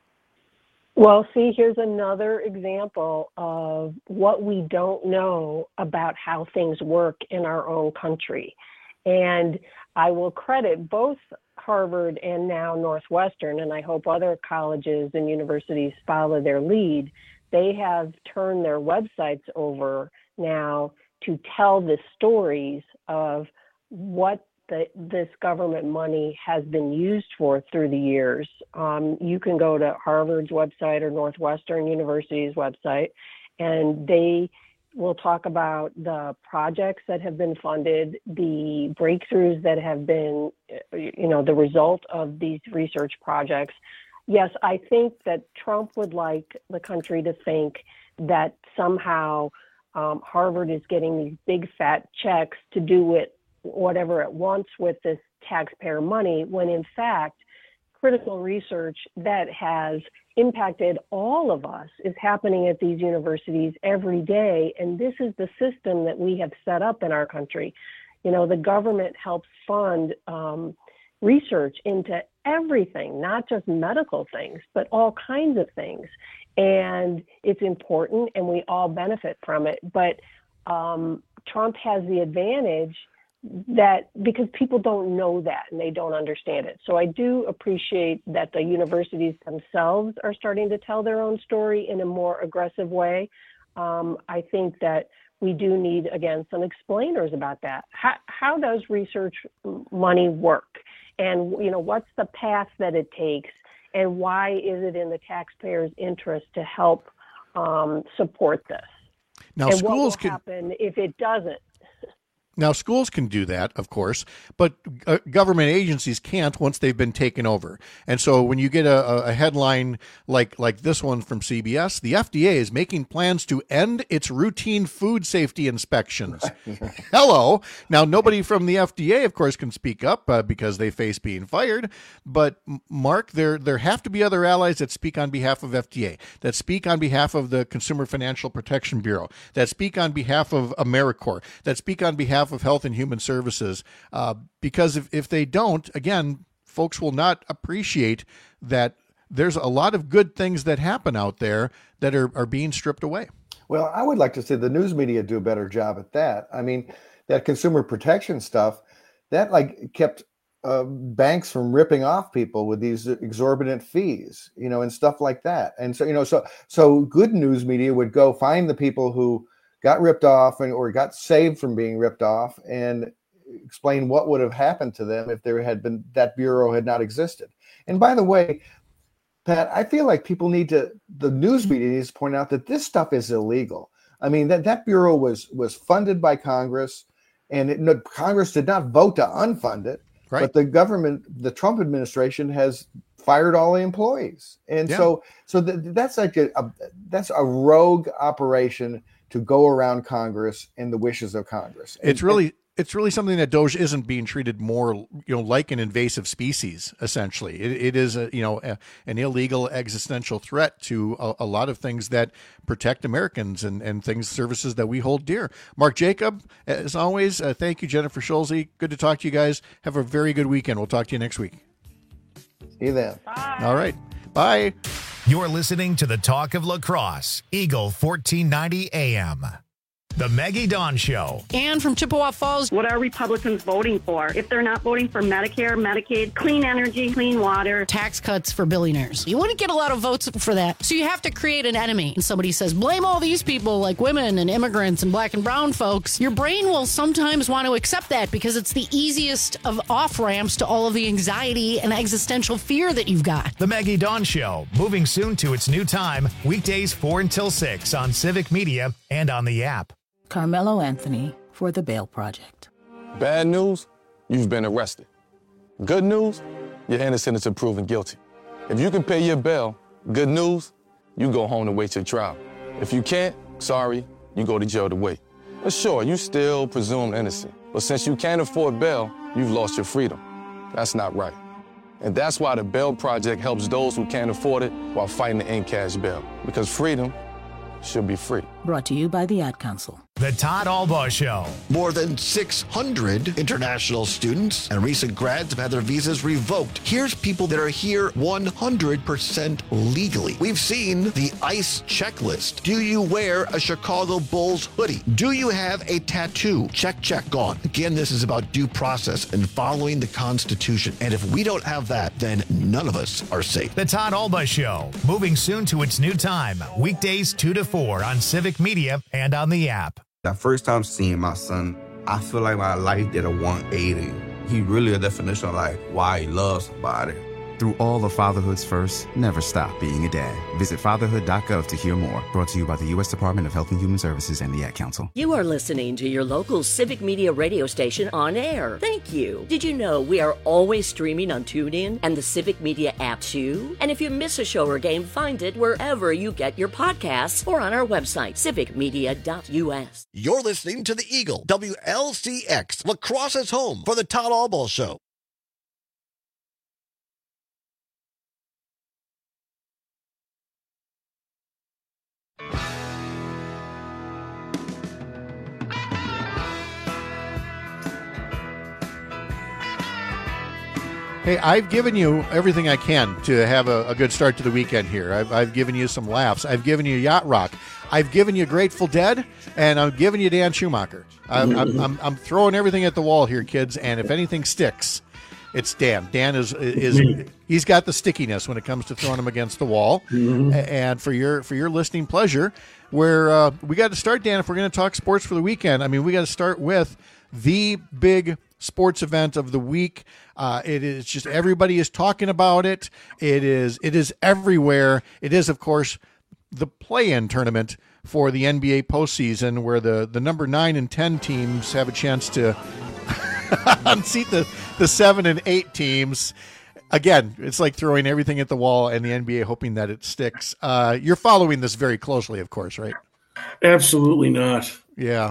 Well, see, here's another example of what we don't know about how things work in our own country. And I will credit both Harvard and now Northwestern, and I hope other colleges and universities follow their lead. They have turned their websites over now to tell the stories of what this government money has been used for through the years. You can go to Harvard's website or Northwestern University's website, and they will talk about the projects that have been funded, the breakthroughs that have been, the result of these research projects. Yes, I think that Trump would like the country to think that somehow Harvard is getting these big fat checks to do whatever it wants with this taxpayer money, when in fact, critical research that has impacted all of us is happening at these universities every day. And this is the system that we have set up in our country. The government helps fund research into everything, not just medical things, but all kinds of things. And it's important and we all benefit from it. But Trump has the advantage that because people don't know that and they don't understand it. So I do appreciate that the universities themselves are starting to tell their own story in a more aggressive way. I think that we do need, again, some explainers about that. How does research money work? And, what's the path that it takes? And why is it in the taxpayers' interest to help support this? Now, and schools what will happen if it doesn't? Now, schools can do that, of course, but government agencies can't once they've been taken over. And so when you get a headline like this one from CBS, the FDA is making plans to end its routine food safety inspections. Right. Hello. Now, nobody from the FDA, of course, can speak up because they face being fired. But, Mark, there have to be other allies that speak on behalf of FDA, that speak on behalf of the Consumer Financial Protection Bureau, that speak on behalf of AmeriCorps, that speak on behalf of Health and Human Services, because if they don't, again, folks will not appreciate that there's a lot of good things that happen out there that are being stripped away. Well, I would like to see the news media do a better job at that. I mean, that consumer protection stuff, that kept banks from ripping off people with these exorbitant fees, and stuff like that. And so good news media would go find the people who got ripped off or got saved from being ripped off and explain what would have happened to them if there had been, that bureau had not existed. And by the way, Pat, I feel like the news media needs to point out that this stuff is illegal. I mean, that bureau was funded by Congress, and Congress did not vote to unfund it, right. But the Trump administration has fired all the employees. And so that's that's a rogue operation to go around Congress and the wishes of Congress. It's really it's really something that Doge isn't being treated more, like an invasive species. Essentially, it is an illegal existential threat to a lot of things that protect Americans and services that we hold dear. Mark Jacob, as always, thank you, Jennifer Schulze. Good to talk to you guys. Have a very good weekend. We'll talk to you next week. See you then. Bye. All right. Bye. You're listening to the Talk of Lacrosse, Eagle 1490 AM. The Maggie Dawn Show. And from Chippewa Falls. What are Republicans voting for? If they're not voting for Medicare, Medicaid, clean energy, clean water. Tax cuts for billionaires. You wouldn't get a lot of votes for that. So you have to create an enemy. And somebody says, blame all these people like women and immigrants and black and brown folks. Your brain will sometimes want to accept that because it's the easiest of off-ramps to all of the anxiety and existential fear that you've got. The Maggie Dawn Show, moving soon to its new time, weekdays 4 until 6 on Civic Media and on the app. Carmelo Anthony for the Bail Project. Bad news, you've been arrested. Good news, you're innocent until proven guilty. If you can pay your bail, good news, you go home to wait your trial. If you can't, sorry, you go to jail to wait. But sure, you still presumed innocent. But since you can't afford bail, you've lost your freedom. That's not right. And that's why the Bail Project helps those who can't afford it while fighting to end cash bail. Because freedom should be free. Brought to you by the Ad Council. The Todd Albaugh Show. More than 600 international students and recent grads have had their visas revoked. Here's people that are here 100% legally. We've seen the ICE checklist. Do you wear a Chicago Bulls hoodie? Do you have a tattoo? Check, gone. Again, this is about due process and following the Constitution. And if we don't have that, then none of us are safe. The Todd Albaugh Show, moving soon to its new time, weekdays 2 to 4 on Civic Media and on the app. The first time seeing my son, I feel like my life did a 180. He really a definition of like why he loves somebody. Through all of fatherhood's first, never stop being a dad. Visit fatherhood.gov to hear more. Brought to you by the U.S. Department of Health and Human Services and the Ad Council. You are listening to your local Civic Media radio station on air. Thank you. Did you know we are always streaming on TuneIn and the Civic Media app too? And if you miss a show or game, find it wherever you get your podcasts or on our website, civicmedia.us. You're listening to the Eagle, WLCX, Lacrosse's home for the Todd Albaugh Show. Hey, I've given you everything I can to have a good start to the weekend here. I've given you some laughs. I've given you Yacht Rock. I've given you Grateful Dead, and I'm giving you Dan Schumacher. I'm throwing everything at the wall here, kids, and if anything sticks, it's Dan. Dan is he's got the stickiness when it comes to throwing them against the wall. And for your listening pleasure, where we got to start, Dan, if we're going to talk sports for the weekend, I mean, we got to start with the big sports event of the week. It is just everybody is talking about it. It is everywhere. It is, of course, the play-in tournament for the NBA postseason, where the number 9 and 10 teams have a chance to unseat the 7 and 8 teams. Again, it's like throwing everything at the wall and the NBA hoping that it sticks. You're following this very closely, of course, right? Absolutely not. Yeah.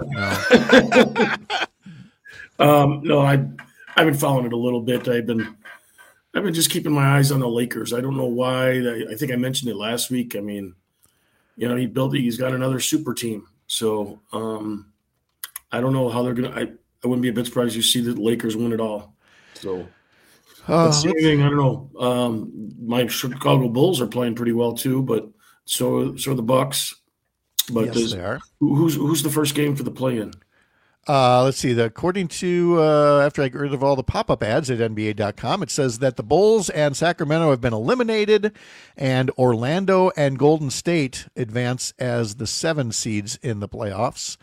No. No, I've been following it a little bit. I've been just keeping my eyes on the Lakers. I don't know why. I think I mentioned it last week. I mean, he's got another super team. So I don't know how they're going to, I wouldn't be a bit surprised you see the Lakers win it all. So that's the thing. I don't know. My Chicago Bulls are playing pretty well too, but so are the Bucks. But yes, they are. Who's the first game for the play-in? Let's see. According to, after I got rid of all the pop-up ads at NBA.com, it says that the Bulls and Sacramento have been eliminated, and Orlando and Golden State advance as the 7 seeds in the playoffs.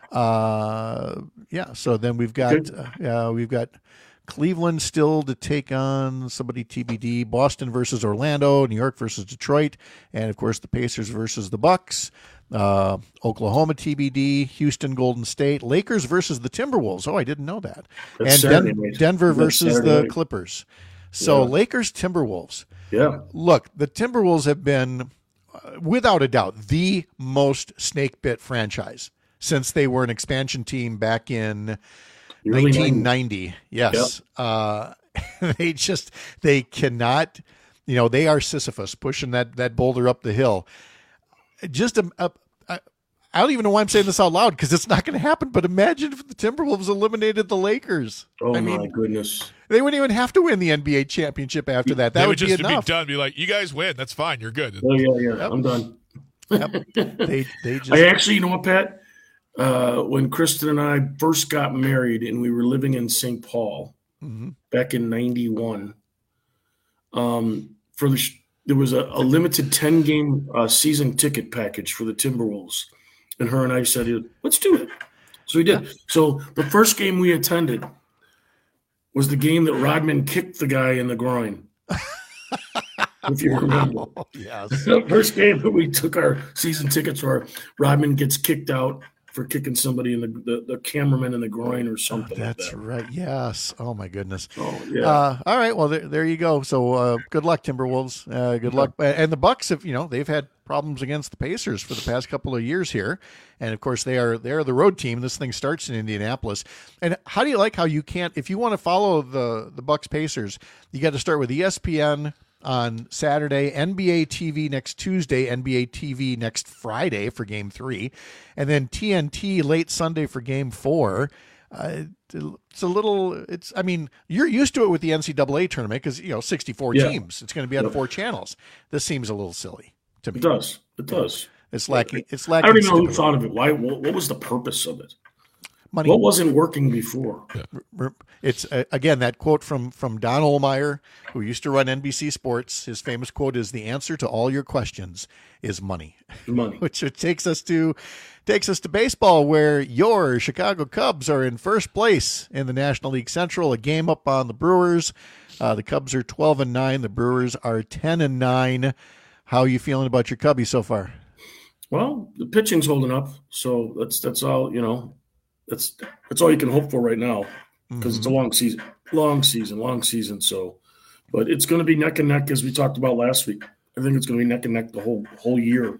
So then we've got Cleveland still to take on somebody TBD, Boston versus Orlando, New York versus Detroit, and of course the Pacers versus the Bucks. Oklahoma TBD, Houston Golden State, Lakers versus the Timberwolves. Oh, I didn't know that. That's and Denver versus the Clippers. So Lakers Timberwolves. Yeah. Look, the Timberwolves have been, without a doubt, the most snake bit franchise since they were an expansion team back in 1990. Yes. Yep. They cannot, they are Sisyphus pushing that boulder up the hill. Just I don't even know why I'm saying this out loud because it's not going to happen. But imagine if the Timberwolves eliminated the Lakers. Oh, my goodness. They wouldn't even have to win the NBA championship after that. That would just be enough. Be done. Be like, you guys win. That's fine. You're good. Oh, yeah. Yep. I'm done. Yep. They just... I actually, you know what, Pat? When Kristen and I first got married and we were living in St. Paul back in 91, there was a limited 10-game season ticket package for the Timberwolves. And her and I said, let's do it. So we did. Yeah. So the first game we attended was the game that Rodman kicked the guy in the groin. If you remember. Yes. The first game that we took our season tickets for, Rodman gets kicked out for kicking somebody in the cameraman in the groin or something. That's right. Yes. Oh, my goodness. Oh, yeah. All right. Well, there you go. So good luck, Timberwolves. Good luck. And the Bucks have, they've had problems against the Pacers for the past couple of years here. And, of course, they're the road team. This thing starts in Indianapolis. And how do you like how you can't – if you want to follow the Bucks Pacers, you got to start with ESPN on Saturday, NBA TV next Tuesday, NBA TV next Friday for Game 3, and then TNT late Sunday for Game 4. It's a little. You're used to it with the NCAA tournament because 64 teams. It's going to be on 4 channels. This seems a little silly to me. It does. It does. It's lacking. It's lacking. I don't even know who thought of it. Why? What was the purpose of it? Money. What wasn't working before? It's again that quote from Don Ohlmeyer, who used to run NBC Sports. His famous quote is, "The answer to all your questions is money." Money, which takes us to baseball, where your Chicago Cubs are in first place in the National League Central, a game up on the Brewers. The Cubs are 12-9. The Brewers are 10-9. How are you feeling about your Cubbies so far? Well, the pitching's holding up, so that's all. That's all you can hope for right now because it's a long season. So, but it's going to be neck and neck as we talked about last week. I think it's going to be neck and neck the whole year.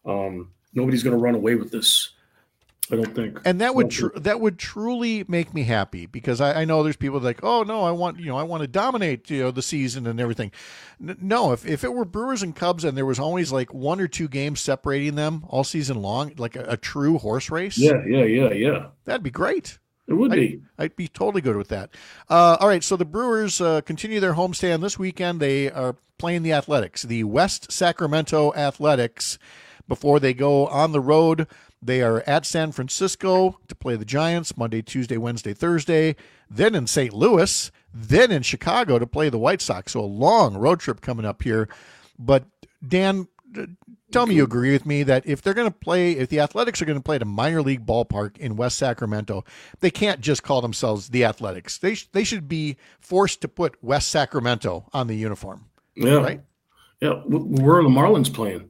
Nobody's going to run away with this, I don't think. And that would truly make me happy because I know there's people like, oh no, I want to dominate the season and everything. No, if it were Brewers and Cubs and there was always like 1 or 2 games separating them all season long, like a true horse race. Yeah. That'd be great. It would be. I'd be totally good with that. All right, so the Brewers continue their homestand this weekend. They are playing the Athletics, the West Sacramento Athletics, before they go on the road. They are at San Francisco to play the Giants Monday, Tuesday, Wednesday, Thursday, then in St. Louis, then in Chicago to play the White Sox. So a long road trip coming up here. But Dan, tell me you agree with me that if the Athletics are going to play at a minor league ballpark in West Sacramento, they can't just call themselves the Athletics. They should be forced to put West Sacramento on the uniform. Yeah. Right? Yeah. Where are the Marlins playing?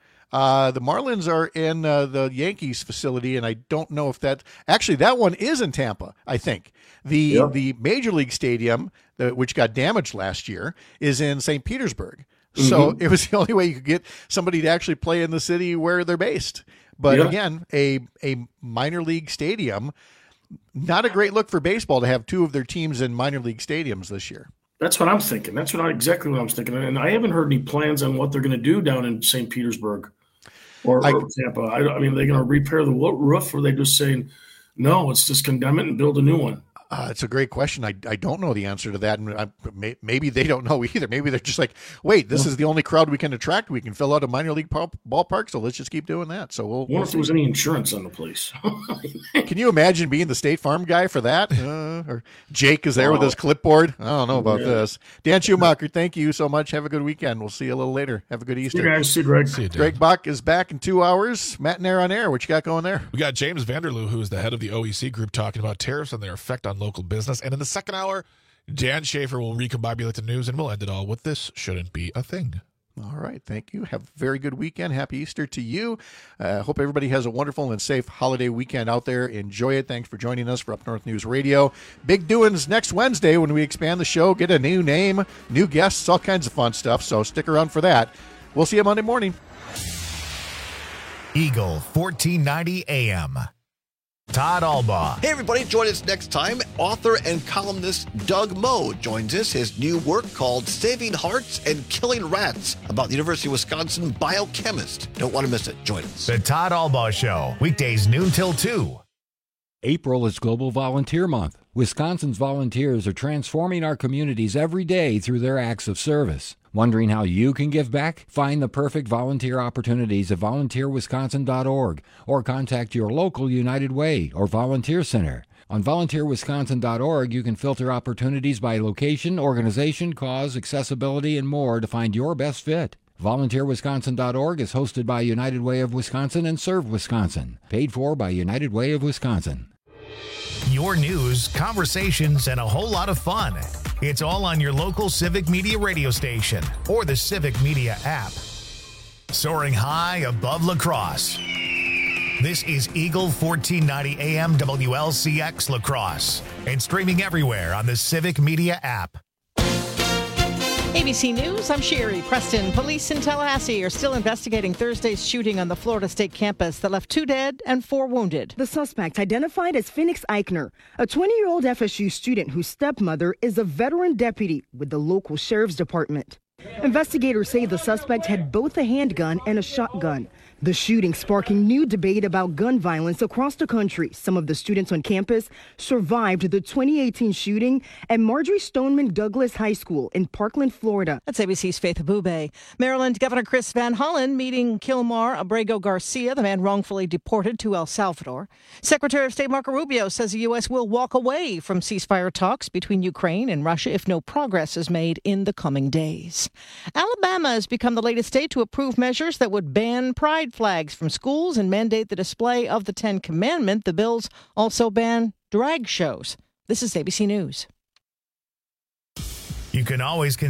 The Marlins are in the Yankees facility, and I don't know if that one is in Tampa. I think the Major League Stadium, which got damaged last year, is in St. Petersburg. So it was the only way you could get somebody to actually play in the city where they're based. But again, a minor league stadium, not a great look for baseball to have 2 of their teams in minor league stadiums this year. That's what I'm thinking. That's exactly what I was thinking. And I haven't heard any plans on what they're going to do down in St. Petersburg or Tampa. I mean, are they going to repair the roof, or are they just saying, no, let's just condemn it and build a new one? It's a great question. I don't know the answer to that, and maybe they don't know either. Maybe they're just like, wait, this is the only crowd we can attract. We can fill out a minor league ballpark, so let's just keep doing that. So we'll if there was any insurance on the place. Can you imagine being the State Farm guy for that? Or Jake is there with his clipboard. I don't know about this. Dan Schumacher, thank you so much. Have a good weekend. We'll see you a little later. Have a good Easter. See you guys. See you, Greg. See you, Greg Bach is back in 2 hours. Matt and Air on Air. What you got going there? We got James Vanderloo, who is the head of the OEC group, talking about tariffs and their effect on local business. And in the second hour, Dan Schaefer will recombobulate the news, and we'll end it all with This Shouldn't Be a Thing. All right. Thank you. Have a very good weekend. Happy Easter to you. Hope everybody has a wonderful and safe holiday weekend out there. Enjoy it. Thanks for joining us for Up North News Radio. Big doings next Wednesday when we expand the show, get a new name, new guests, all kinds of fun stuff. So stick around for that. We'll see you Monday morning. Eagle 1490 AM. Todd Albaugh. Hey, everybody, join us next time. Author and columnist Doug Moe joins us. His new work called Saving Hearts and Killing Rats about the University of Wisconsin biochemist. Don't want to miss it. Join us. The Todd Albaugh Show, weekdays noon till 2. April is Global Volunteer Month. Wisconsin's volunteers are transforming our communities every day through their acts of service. Wondering how you can give back? Find the perfect volunteer opportunities at volunteerwisconsin.org or contact your local United Way or volunteer center. On volunteerwisconsin.org, you can filter opportunities by location, organization, cause, accessibility, and more to find your best fit. VolunteerWisconsin.org is hosted by United Way of Wisconsin and Serve Wisconsin. Paid for by United Way of Wisconsin. Your news, conversations, and a whole lot of fun. It's all on your local Civic Media radio station or the Civic Media app. Soaring high above La Crosse. This is Eagle 1490 AM WLCX La Crosse and streaming everywhere on the Civic Media app. ABC News, I'm Sherry Preston. Police in Tallahassee are still investigating Thursday's shooting on the Florida State campus that left 2 dead and 4 wounded. The suspect, identified as Phoenix Eichner, a 20-year-old FSU student whose stepmother is a veteran deputy with the local sheriff's department. Investigators say the suspect had both a handgun and a shotgun. The shooting sparking new debate about gun violence across the country. Some of the students on campus survived the 2018 shooting at Marjorie Stoneman Douglas High School in Parkland, Florida. That's ABC's Faith Abube. Maryland Governor Chris Van Hollen meeting Kilmar Abrego Garcia, the man wrongfully deported to El Salvador. Secretary of State Marco Rubio says the U.S. will walk away from ceasefire talks between Ukraine and Russia if no progress is made in the coming days. Alabama has become the latest state to approve measures that would ban pride flags from schools and mandate the display of the Ten Commandments. The bills also ban drag shows. This is ABC News. You can always